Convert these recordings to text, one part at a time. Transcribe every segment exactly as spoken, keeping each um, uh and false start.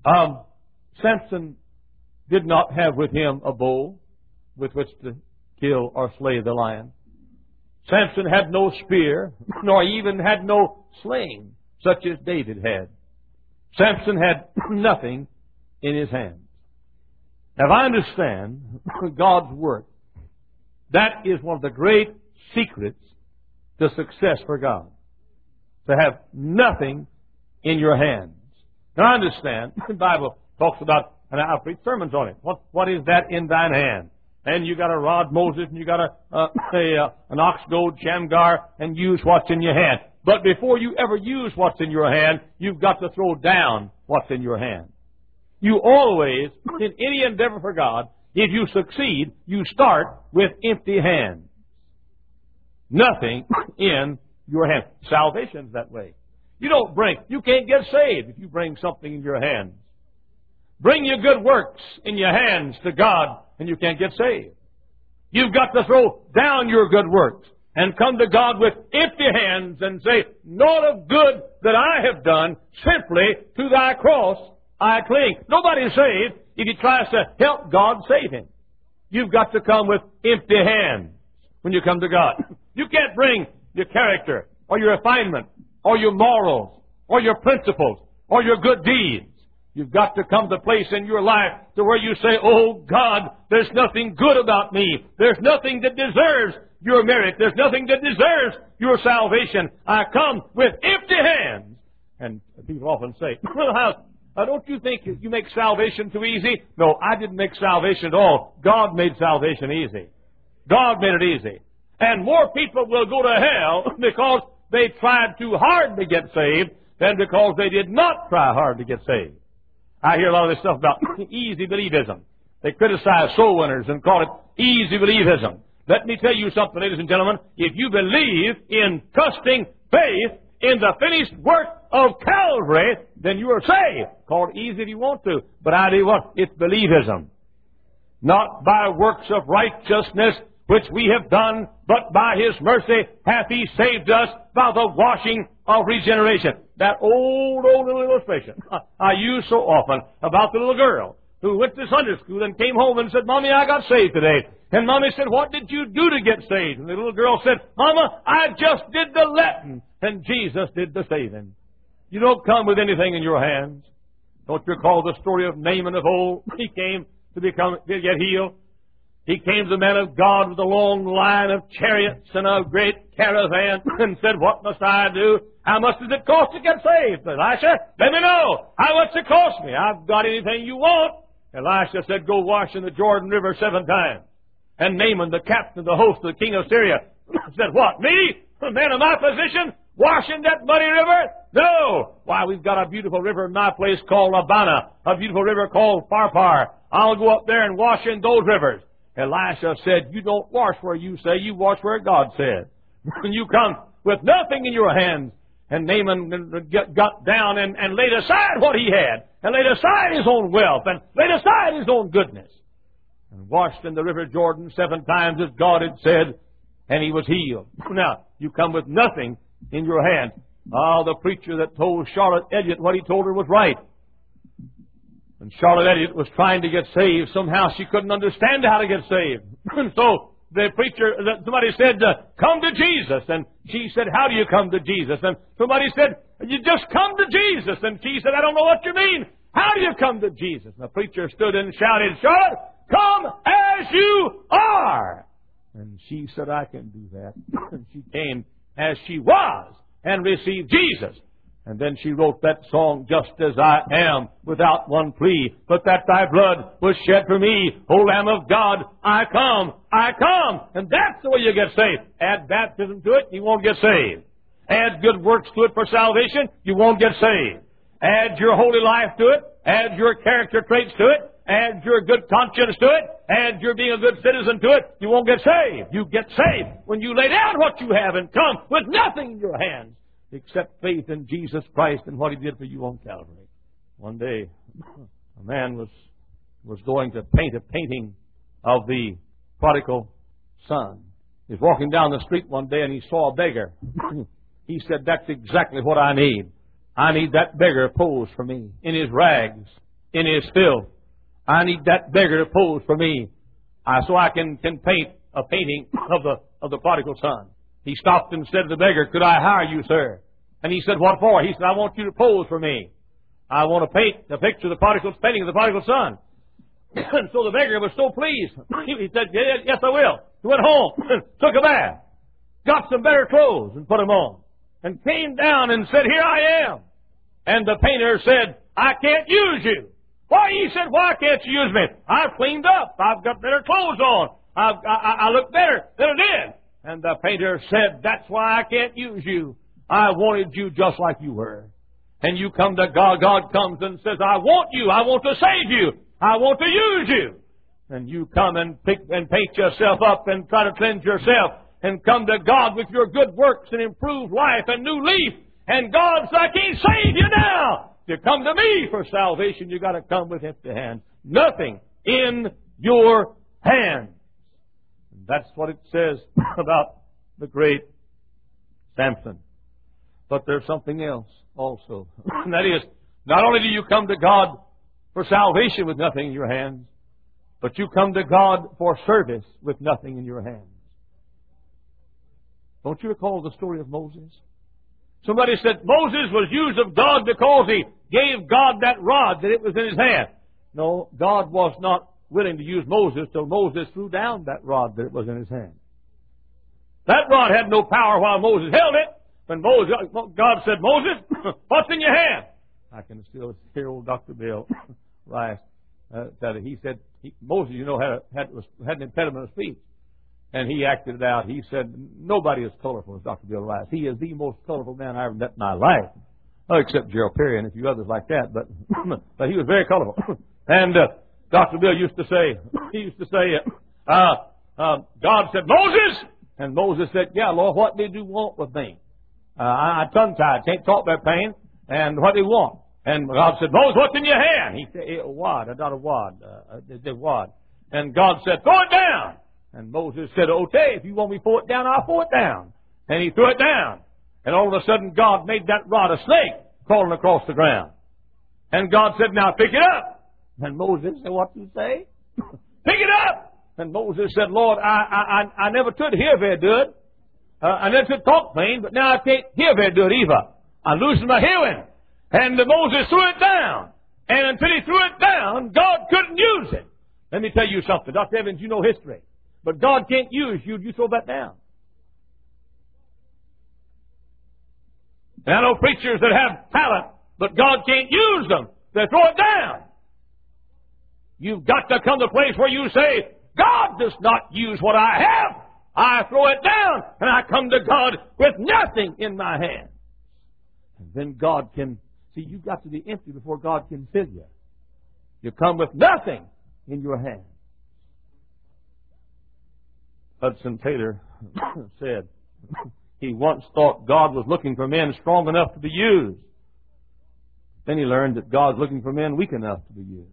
Um, Samson did not have with him a bow with which to kill or slay the lion. Samson had no spear, nor even had no sling, such as David had. Samson had nothing in his hands. Now, if I understand God's work, that is one of the great secrets to success for God. To have nothing in your hands. Now, I understand the Bible talks about, and I preach sermons on it. What, what is that in thine hand? And you got a rod, Moses, and you got a, uh, a uh, an ox goad, Shamgar, and use what's in your hand. But before you ever use what's in your hand, you've got to throw down what's in your hand. You always, in any endeavor for God, if you succeed, you start with empty hands. Nothing in your hand. Salvation's that way. You don't bring, you can't get saved if you bring something in your hands. Bring your good works in your hands to God, and you can't get saved. You've got to throw down your good works and come to God with empty hands and say, naught of good that I have done, simply to thy cross I cling. Nobody's saved if he tries to help God save him. You've got to come with empty hands when you come to God. You can't bring your character or your refinement or your morals or your principles or your good deeds. You've got to come to a place in your life to where you say, oh God, there's nothing good about me. There's nothing that deserves your merit. There's nothing that deserves your salvation. I come with empty hands. And people often say, well, how, uh, don't you think you make salvation too easy? No, I didn't make salvation at all. God made salvation easy. God made it easy. And more people will go to hell because they tried too hard to get saved than because they did not try hard to get saved. I hear a lot of this stuff about easy believism. They criticize soul winners and call it easy believism. Let me tell you something, ladies and gentlemen. If you believe in trusting faith in the finished work of Calvary, then you are saved. Call it easy if you want to, but I tell you what, it's believism. Not by works of righteousness which we have done, but by His mercy hath He saved us by the washing of regeneration. That old, old little illustration I use so often about the little girl who went to Sunday school and came home and said, Mommy, I got saved today. And Mommy said, what did you do to get saved? And the little girl said, Mama, I just did the letting, and Jesus did the saving. You don't come with anything in your hands. Don't you recall the story of Naaman of old? He came to become to get healed. He came to the man of God with a long line of chariots and a great caravan and said, what must I do? How much does it cost to get saved? Elisha, let me know. How much does it cost me? I've got anything you want. Elisha said, go wash in the Jordan River seven times. And Naaman, the captain of the host of the king of Syria, said, what, me? A man of my position? Wash in that muddy river? No. Why, we've got a beautiful river in my place called Abana, a beautiful river called Pharpar. I'll go up there and wash in those rivers. Elisha said, you don't wash where you say, you wash where God said. When you come with nothing in your hands, and Naaman got down and, and laid aside what he had, and laid aside his own wealth, and laid aside his own goodness, and washed in the river Jordan seven times as God had said, and he was healed. Now, you come with nothing in your hand. Oh, the preacher that told Charlotte Elliott what he told her was right. And Charlotte Elliott was trying to get saved. Somehow she couldn't understand how to get saved. And so the preacher, somebody said, uh, come to Jesus. And she said, how do you come to Jesus? And somebody said, you just come to Jesus. And she said, I don't know what you mean. How do you come to Jesus? And the preacher stood and shouted, Charlotte, come as you are. And she said, I can do that. And she came as she was and received Jesus. And then she wrote that song, Just As I Am, without one plea, but that thy blood was shed for me. O Lamb of God, I come, I come. And that's the way you get saved. Add baptism to it, you won't get saved. Add good works to it for salvation, you won't get saved. Add your holy life to it, add your character traits to it, add your good conscience to it, add your being a good citizen to it, you won't get saved. You get saved when you lay down what you have and come with nothing in your hands except faith in Jesus Christ and what He did for you on Calvary. One day, a man was was going to paint a painting of the prodigal son. He was walking down the street one day and he saw a beggar. He said, that's exactly what I need. I need that beggar posed for me in his rags in his filth. I need that beggar to pose for me, uh, so I can, can paint a painting of the of the prodigal son. He stopped and said to the beggar, "Could I hire you, sir?" And he said, "What for?" He said, "I want you to pose for me. I want to paint the picture of the prodigal, painting of the prodigal son." And so the beggar was so pleased. He said, "Yes, I will." He went home, took a bath, got some better clothes and put them on, and came down and said, "Here I am." And the painter said, "I can't use you." "Why?" He said, "Why can't you use me? I've cleaned up. I've got better clothes on. I've, I, I look better than I did." And the painter said, "That's why I can't use you. I wanted you just like you were. And you come to God. God comes and says, I want you. I want to save you. I want to use you." And you come and pick and paint yourself up and try to cleanse yourself and come to God with your good works and improved life and new leaf. And God says, "I can't save you now. You come to me for salvation. You got to come with empty hands. Nothing in your hands." That's what it says about the great Samson. But there's something else also. And that is, not only do you come to God for salvation with nothing in your hands, but you come to God for service with nothing in your hands. Don't you recall the story of Moses? Somebody said Moses was used of God because he gave God that rod that it was in his hand. No, God was not willing to use Moses till Moses threw down that rod that it was in his hand. That rod had no power while Moses held it. When Moses, God said, "Moses, what's in your hand?" I can still hear old Doctor Bill Rice uh, that he said, he, Moses, you know, had, a, had, was, had an impediment of speech. And he acted it out. He said, "Nobody is colorful as Doctor Bill Rice. He is the most colorful man I ever met in my life." Oh, except Gerald Perry and a few others like that. But but he was very colorful. And uh, Doctor Bill used to say, he used to say, uh, uh, God said, "Moses," and Moses said, "Yeah, Lord, what did you want with me? Uh, I, I tongue-tied, can't talk that pain. And what do you want?" And God said, "Moses, what's in your hand?" He said, "A wad, not a wad, uh, a, a wad." And God said, "Throw it down." And Moses said, "Okay, if you want me to throw it down, I'll throw it down." And he threw it down. And all of a sudden, God made that rod a snake crawling across the ground. And God said, "Now pick it up." And Moses said, "What do you say?" "Pick it up." And Moses said, "Lord, I I, I, I never could hear very good. Uh, I never could talk plain, but now I can't hear very good either. I'm losing my hearing." And uh, Moses threw it down. And until he threw it down, God couldn't use it. Let me tell you something. Doctor Evans, you know history. But God can't use you. You throw that down. And I know preachers that have talent, but God can't use them. They throw it down. You've got to come to a place where you say, "God does not use what I have. I throw it down, and I come to God with nothing in my hand." And then God can, see, you've got to be empty before God can fill you. You come with nothing in your hand. Hudson Taylor said he once thought God was looking for men strong enough to be used. Then he learned that God's looking for men weak enough to be used.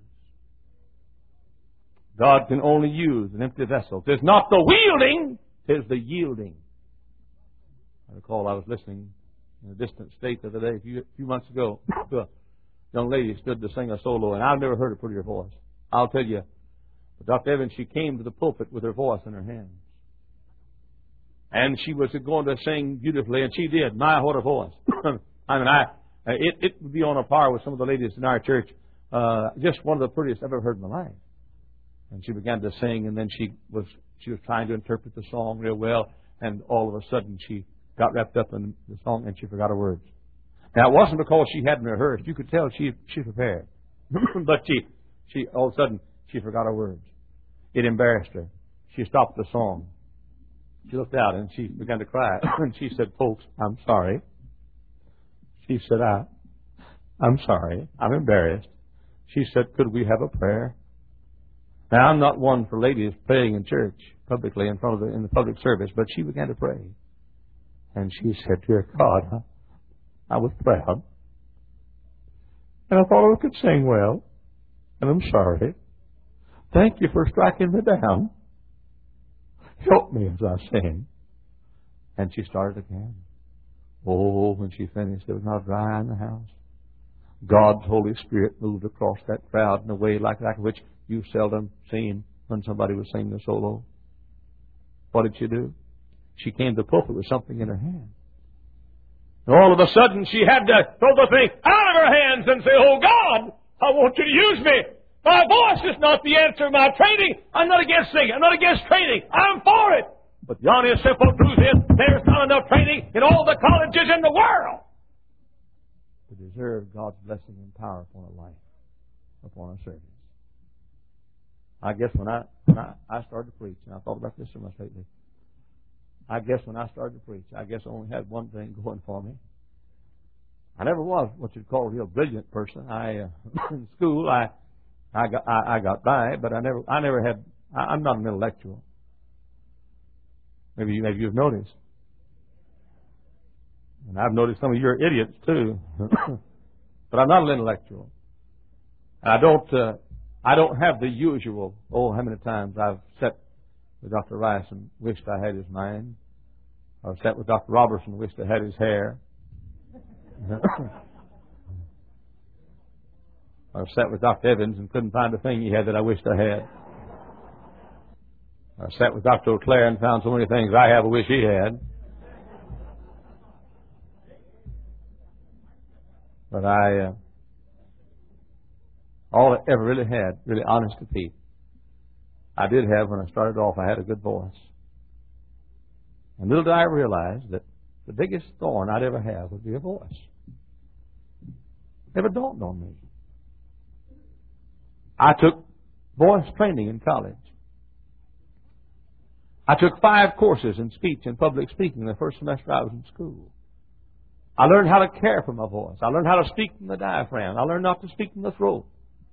God can only use an empty vessel. It's not the wielding, it's the yielding. I recall I was listening in a distant state the other day, a few, few months ago, to a young lady stood to sing a solo, and I've never heard a prettier voice. I'll tell you, but Doctor Evans, she came to the pulpit with her voice in her hands. And she was going to sing beautifully, and she did. My, what a voice. I mean, I it, it would be on a par with some of the ladies in our church. Uh, just one of the prettiest I've ever heard in my life. And she began to sing, and then she was she was trying to interpret the song real well, and all of a sudden she got wrapped up in the song, and she forgot her words. Now, it wasn't because she hadn't rehearsed. You could tell she she prepared. But she, she all of a sudden, she forgot her words. It embarrassed her. She stopped the song. She looked out, and she began to cry. And she said, "Folks, I'm sorry." She said, I, I'm sorry. I'm embarrassed. She said, "Could we have a prayer?" Now, I'm not one for ladies praying in church publicly in front of the, in the public service, but she began to pray. And she said, "Dear God, I was proud. And I thought I could sing well. And I'm sorry. Thank you for striking me down. Help me as I sing." And she started again. Oh, when she finished, there was not a dry eye in the house. God's Holy Spirit moved across that crowd in a way like that which you seldom seen when somebody was singing a solo. What did she do? She came to the pulpit with something in her hand. And all of a sudden she had to throw the thing out of her hands and say, "Oh God, I want you to use me. My voice is not the answer. My training, I'm not against singing. I'm not against training. I'm for it. But the honest, simple truth is there's not enough training in all the colleges in the world to deserve God's blessing and power upon a life, upon a service." I guess when I, when I, I started to preach, and I thought about this so much lately, I guess when I started to preach, I guess I only had one thing going for me. I never was what you'd call a real brilliant person. I, uh, in school, I, I got, I, I got by, but I never, I never had, I, I'm not an intellectual. Maybe you, maybe you've noticed. And I've noticed some of you are idiots too. But I'm not an intellectual. And I don't, uh, I don't have the usual, oh, how many times I've sat with Doctor Rice and wished I had his mind. I've sat with Doctor Robertson and wished I had his hair. I've sat with Doctor Evans and couldn't find a thing he had that I wished I had. I've sat with Doctor O'Clair and found so many things I have I wish he had. But I, uh, all I ever really had, really honest to Pete, I did have when I started off, I had a good voice. And little did I realize that the biggest thorn I'd ever have would be a voice. Never dawned on me. I took voice training in college. I took five courses in speech and public speaking the first semester I was in school. I learned how to care for my voice. I learned how to speak from the diaphragm. I learned not to speak from the throat.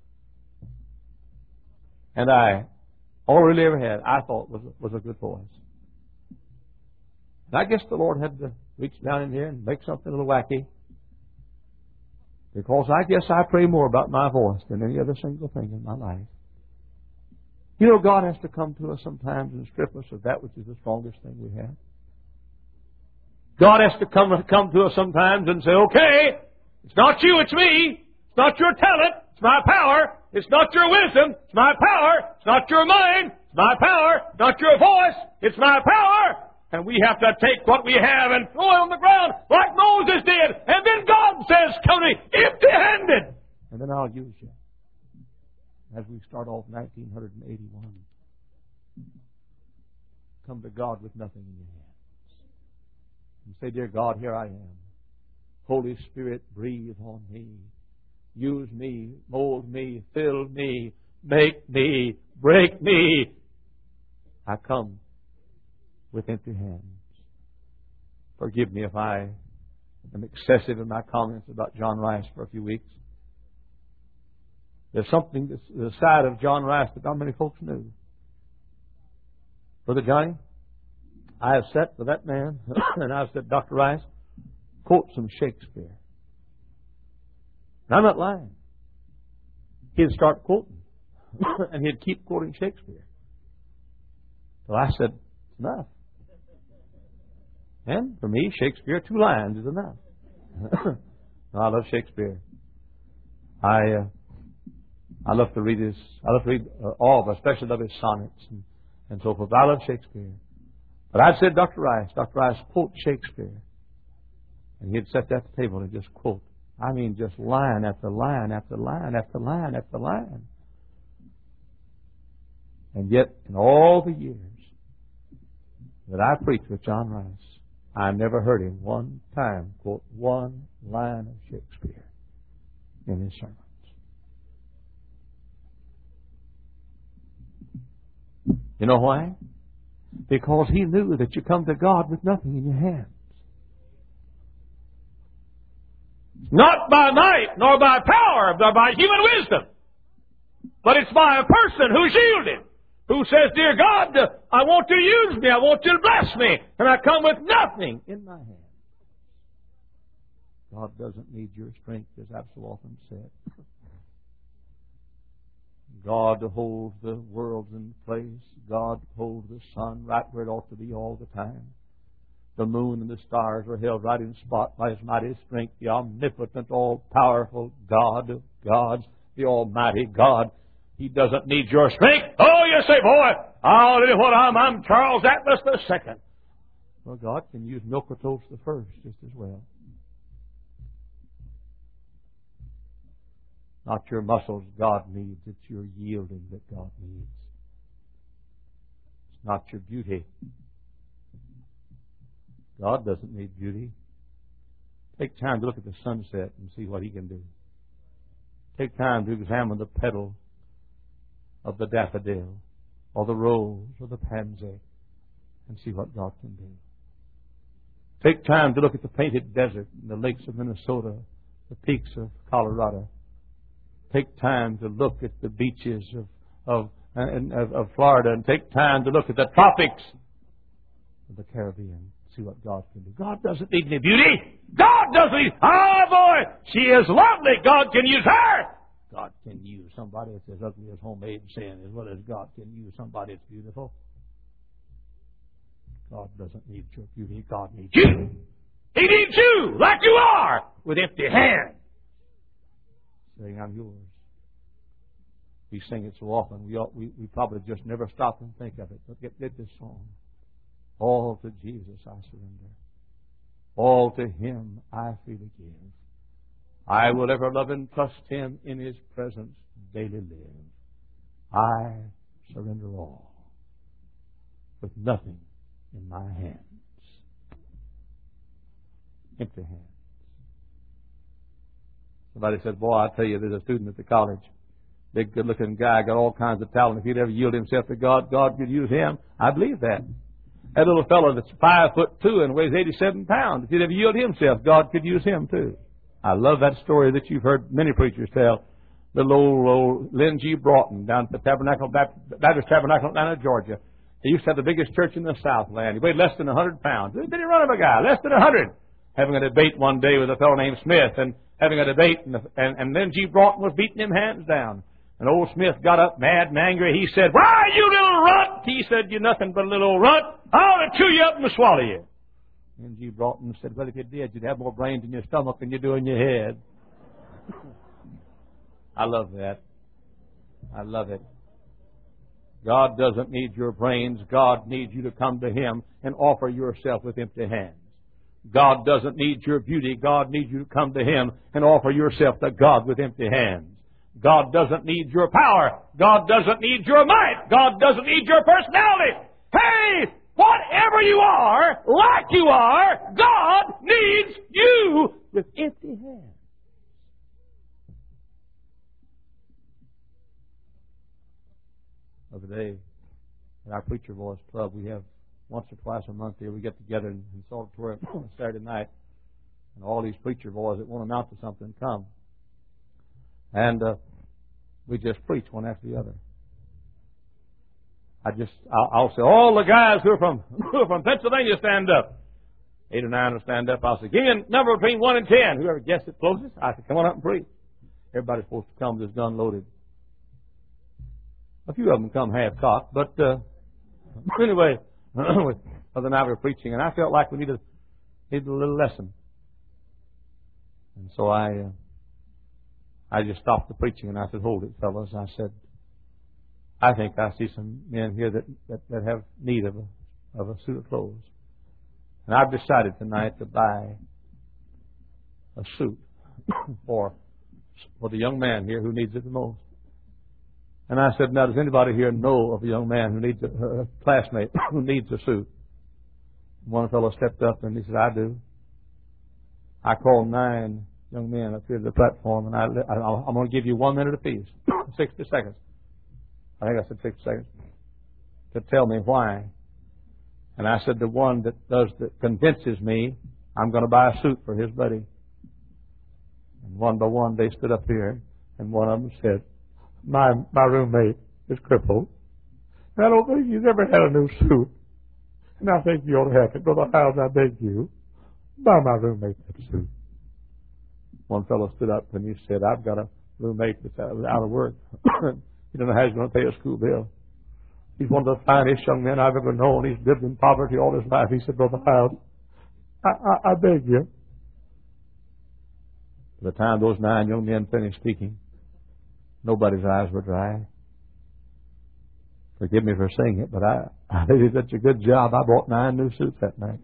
And I, all I really ever had, I thought was, was a good voice. And I guess the Lord had to reach down in here and make something a little wacky. Because I guess I pray more about my voice than any other single thing in my life. You know, God has to come to us sometimes and strip us of that which is the strongest thing we have. God has to come, come to us sometimes and say, "Okay, it's not you, it's me. It's not your talent, it's my power. It's not your wisdom, it's my power. It's not your mind, it's my power. It's not your voice, it's my power." And we have to take what we have and throw it on the ground like Moses did. And then God says, "Come to me empty-handed, and then I'll use you." As we start off nineteen eighty-one, come to God with nothing in your hands. And say, "Dear God, here I am. Holy Spirit, breathe on me. Use me, mold me, fill me, make me, break me. I come with empty hands. Forgive me if I am excessive in my comments about John Rice for a few weeks. There's something that's the side of John Rice that not many folks knew. Brother Johnny, I have sat with that man and I've said, "Doctor Rice, quote some Shakespeare." And I'm not lying. He'd start quoting and he'd keep quoting Shakespeare. So I said, "It's enough." And for me, Shakespeare, two lines is enough. No, I love Shakespeare. I uh, I love to read his. I love to read uh, all of, them, especially love his sonnets and, and so forth. I love Shakespeare. But I said, "Doctor Rice, Doctor Rice, quote Shakespeare," and he'd sit at the table and just quote. I mean, just line after line after line after line after line. And yet, in all the years that I preached with John Rice, I never heard him one time quote one line of Shakespeare in his sermons. You know why? Because he knew that you come to God with nothing in your hands. Not by might, nor by power, nor by human wisdom. But it's by a person who's yielded, who says, "Dear God, I want you to use me, I want you to bless me, and I come with nothing in my hand." God doesn't need your strength, as I've so often said. God holds the worlds in place. God holds the sun right where it ought to be all the time. The moon and the stars are held right in spot by His mighty strength. The omnipotent, all-powerful God of gods, the Almighty God. He doesn't need your strength. Oh, you say, boy, I'll tell you what, I'm, I'm Charles Atlas the second. Well, God can use Milquetoast the first just as well. Not your muscles God needs, it's your yielding that God needs. It's not your beauty. God doesn't need beauty. Take time to look at the sunset and see what He can do. Take time to examine the petal of the daffodil or the rose or the pansy and see what God can do. Take time to look at the painted desert and the lakes of Minnesota, the peaks of Colorado. Take time to look at the beaches of of, of, of Florida, and take time to look at the tropics of the Caribbean. See what God can do. God doesn't need any beauty. God doesn't need... Oh, boy, she is lovely. God can use her. God can use somebody that's as ugly as homemade sin as well as God can use somebody that's beautiful. God doesn't need your beauty. God needs you. He needs you like you are with empty hands. Saying, I'm yours. We sing it so often, we, ought, we, we probably just never stop and think of it. But get, get this song. All to Jesus I surrender. All to Him I freely give. I will ever love and trust Him in His presence daily live. I surrender all with nothing in my hands. Empty hands. Somebody said, boy, I tell you, there's a student at the college. Big, good-looking guy, got all kinds of talent. If he'd ever yield himself to God, God could use him. I believe that. That little fellow that's five foot two and weighs eighty-seven pounds. If he'd ever yield himself, God could use him too. I love that story that you've heard many preachers tell. Little old, old Lynn G. Broughton down at the Tabernacle Baptist Tabernacle in Atlanta, Georgia. He used to have the biggest church in the Southland. He weighed less than one hundred pounds. He didn't run of a guy, less than one hundred. Having a debate one day with a fellow named Smith, and having a debate, and, and, and Lynn G. Broughton was beating him hands down. And old Smith got up mad and angry. He said, why, you little runt? He said, you're nothing but a little old runt. I ought to chew you up and swallow you. Lynn G. Broughton said, well, if you did, you'd have more brains in your stomach than you do in your head. I love that. I love it. God doesn't need your brains. God needs you to come to Him and offer yourself with empty hands. God doesn't need your beauty. God needs you to come to Him and offer yourself to God with empty hands. God doesn't need your power. God doesn't need your might. God doesn't need your personality. Hey, whatever you are, like you are, God needs you with empty hands. The other day, at our Preacher Voice Club, we have once or twice a month here, we get together in this auditorium on Saturday night, and all these preacher boys that want to amount to something come. And uh, we just preach one after the other. I just, I'll, I'll say, all the guys who are from who are from Pennsylvania, stand up. Eight or nine will stand up. I'll say, give me a number between one and ten. Whoever guessed it closest, I say, come on up and preach. Everybody's supposed to come with his gun loaded. A few of them come half-cocked, but uh, anyway, the other night we were preaching, and I felt like we needed, needed a little lesson. And so I uh, I just stopped the preaching, and I said, hold it, fellas. I said, I think I see some men here that, that, that have need of a, of a suit of clothes. And I've decided tonight to buy a suit for, for the young man here who needs it the most. And I said, now, does anybody here know of a young man who needs a, a classmate who needs a suit? One fellow stepped up and he said, I do. I called nine young men up here to the platform, and I, I, I'm going to give you one minute apiece, sixty seconds. I think I said sixty seconds, to tell me why. And I said, the one that does that convinces me I'm going to buy a suit for his buddy. And one by one they stood up here, and one of them said, My my roommate is crippled. And I don't think he's ever had a new suit. And I think you ought to have it. Brother Howes, I beg you, buy my roommate that suit. One fellow stood up and he said, I've got a roommate that's out, out of work. He doesn't know how he's going to pay a school bill. He's one of the finest young men I've ever known. He's lived in poverty all his life. He said, Brother Howes, I, I, I beg you. By the time those nine young men finished speaking, nobody's eyes were dry. Forgive me for saying it, but I, I did such a good job. I bought nine new suits that night.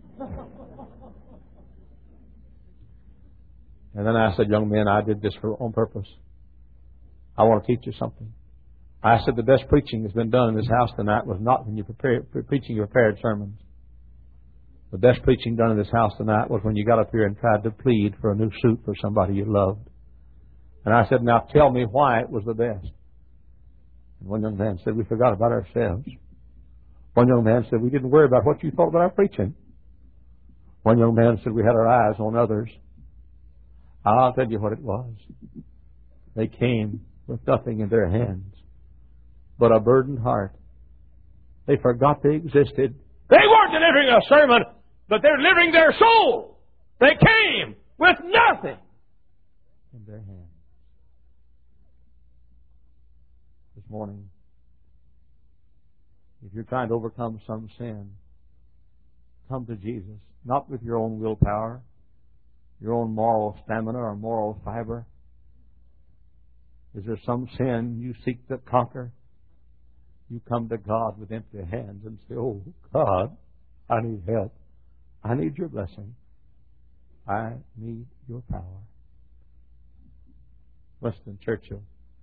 And then I said, young men, I did this for on purpose. I want to teach you something. I said the best preaching that's been done in this house tonight was not when you prepare preaching your prepared sermons. The best preaching done in this house tonight was when you got up here and tried to plead for a new suit for somebody you loved. And I said, now tell me why it was the best. And one young man said, we forgot about ourselves. One young man said, we didn't worry about what you thought about our preaching. One young man said, we had our eyes on others. I'll tell you what it was. They came with nothing in their hands but a burdened heart. They forgot they existed. They weren't delivering a sermon, but they're delivering their soul. They came with nothing in their hands. This morning, if you're trying to overcome some sin, come to Jesus, not with your own willpower, your own moral stamina or moral fiber. Is there some sin you seek to conquer? You come to God with empty hands and say, oh, God, I need help. I need your blessing. I need your power. Winston Churchill,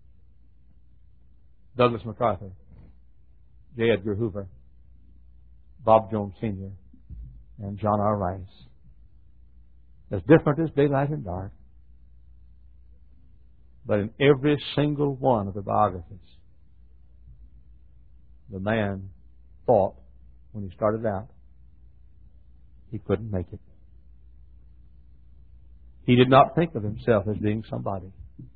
Douglas MacArthur, J. Edgar Hoover, Bob Jones Senior, and John R. Rice. As different as daylight and dark. But in every single one of the biographies, the man thought, when he started out, he couldn't make it. He did not think of himself as being somebody.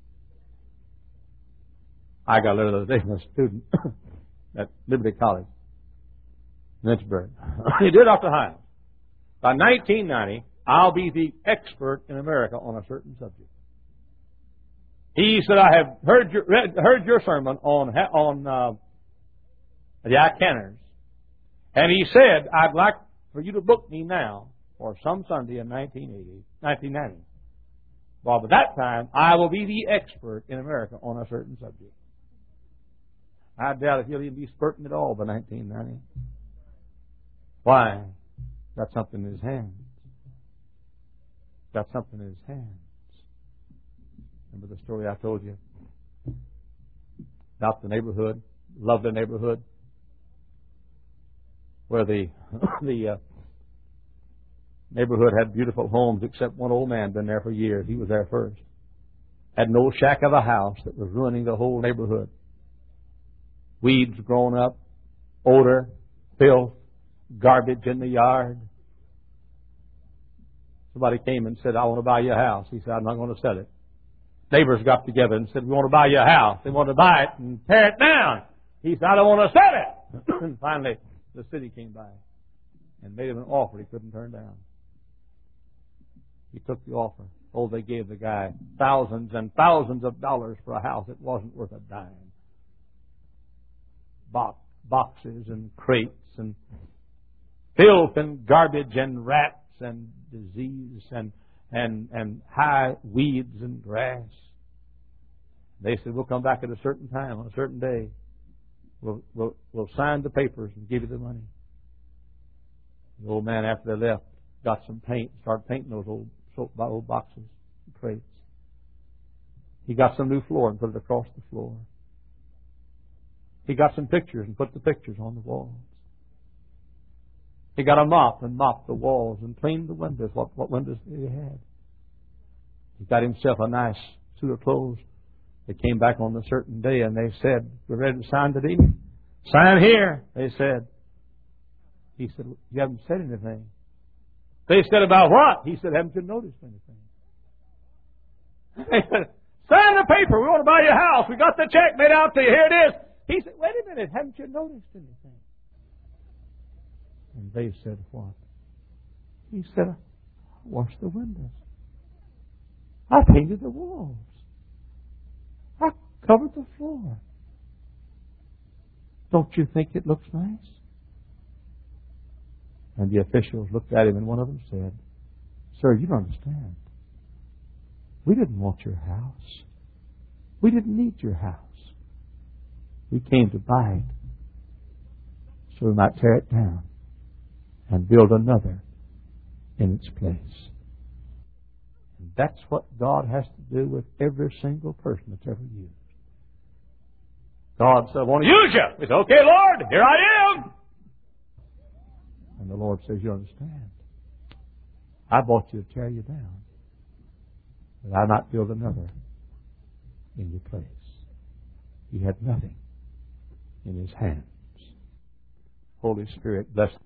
I got a letter the other day from a student at Liberty College, Lynchburg. He did off the Hiles. By nineteen ninety, I'll be the expert in America on a certain subject. He said, I have heard your, read, heard your sermon on on uh, the Icanners. And he said, I'd like for you to book me now for some Sunday in nineteen eighty, nineteen ninety. Well, by that time, I will be the expert in America on a certain subject. I doubt if he'll even be spurting at all by nineteen ninety. Why? Got something in his hands. Got something in his hands. Remember the story I told you about the neighborhood, lovely neighborhood, where the the uh, neighborhood had beautiful homes, except one old man been there for years. He was there first. Had an old shack of a house that was ruining the whole neighborhood. Weeds grown up, odor, filth, garbage in the yard. Somebody came and said, I want to buy you a house. He said, I'm not going to sell it. Neighbors got together and said, we want to buy you a house. They want to buy it and tear it down. He said, I don't want to sell it. And finally, the city came by and made him an offer he couldn't turn down. He took the offer. Oh, they gave the guy thousands and thousands of dollars for a house that wasn't worth a dime. Box, boxes and crates and filth and garbage and rats and disease and and and high weeds and grass. They said, we'll come back at a certain time, on a certain day. We'll, we'll, we'll sign the papers and give you the money. The old man, after they left, got some paint, started painting those old, old boxes and crates. He got some new floor and put it across the floor. He got some pictures and put the pictures on the walls. He got a mop and mopped the walls and cleaned the windows, what, what windows he had. He got himself a nice suit of clothes. They came back on a certain day and they said, we're ready to sign today. Sign here, they said. He said, you haven't said anything. They said, about what? He said, haven't you noticed anything? They said, sign the paper. We want to buy your house. We got the check made out to you. Here it is. He said, wait a minute. Haven't you noticed anything? And they said, what? He said, I washed the windows. I painted the walls. I covered the floor. Don't you think it looks nice? And the officials looked at him and one of them said, Sir, you don't understand. We didn't want your house. We didn't need your house. We came to buy it so we might tear it down and build another in its place. And that's what God has to do with every single person that's ever used. God said, I want to use you. We said, okay, Lord, here I am. And the Lord says, you understand. I bought you to tear you down, but I might build another in your place. He had nothing in His hands. Holy Spirit, bless